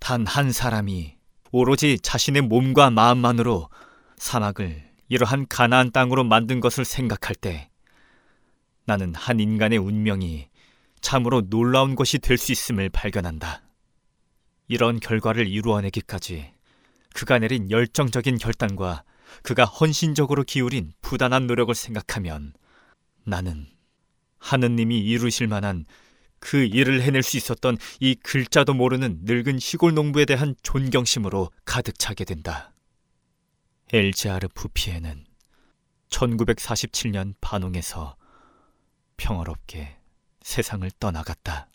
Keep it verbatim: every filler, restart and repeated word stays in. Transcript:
단 한 사람이 오로지 자신의 몸과 마음만으로 사막을 이러한 가나안 땅으로 만든 것을 생각할 때 나는 한 인간의 운명이 참으로 놀라운 것이 될 수 있음을 발견한다. 이런 결과를 이루어내기까지 그가 내린 열정적인 결단과 그가 헌신적으로 기울인 부단한 노력을 생각하면 나는 하느님이 이루실 만한 그 일을 해낼 수 있었던 이 글자도 모르는 늙은 시골 농부에 대한 존경심으로 가득 차게 된다. 엘제하르 부피에는 천구백사십칠 년 반홍에서 평화롭게 세상을 떠나갔다.